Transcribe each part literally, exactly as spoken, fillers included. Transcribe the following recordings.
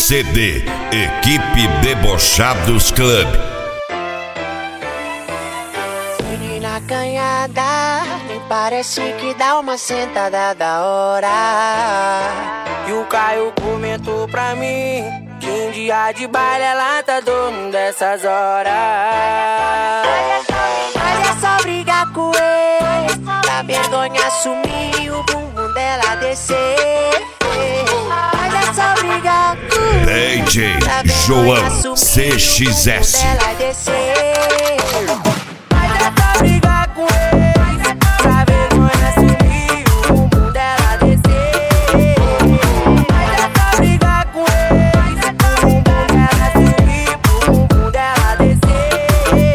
C D Equipe Debochados Club. Menina canhada, nem parece que dá uma sentada da hora. E o Caio comentou pra mim que em dia de baile ela tá dormindo dessas horas. Mas é só brigar com ele, pra vergonha sumir, o bumbum dela descer. Mas é só brigar com ele, D J pra vergonha João sumir, C X S. o bumbum dela descer. Mas é só brigar com ele, pra vergonha sumir, o bumbum dela descer. Mas é só brigar com ele, o bumbum dela subir, o bumbum dela descer.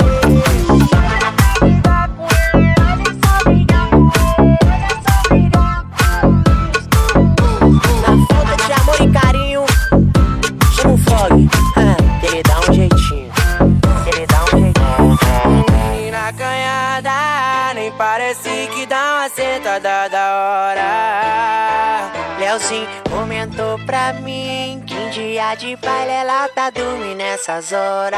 Na falta de amor e carinho, chama o Fog, que ele dá um jeitinho, ele dá um jeitinho. Menina canhada, nem parece que dá uma sentada da hora. Leozinho comentou pra mim que em dia de baile ela tá dormindo nessas horas.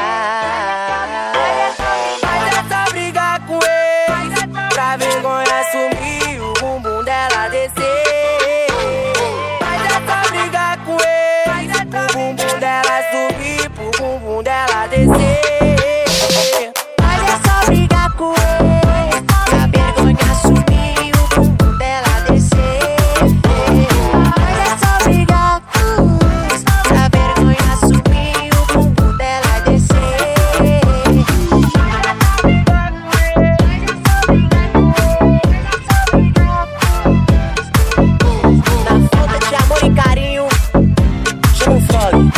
Mas é só brigar com ele, pra vergonha sumir, o bumbum dela descer. Mas é só brigar com ele, pro bumbum dela subir, pro bumbum dela descer. Mas é só brigar com ele, pra vergonha sumir, o bumbum dela descer. Mas é só brigar com ele, pra vergonha sumir, o bumbum dela descer. Na falta de amor e carinho, chama o Fog,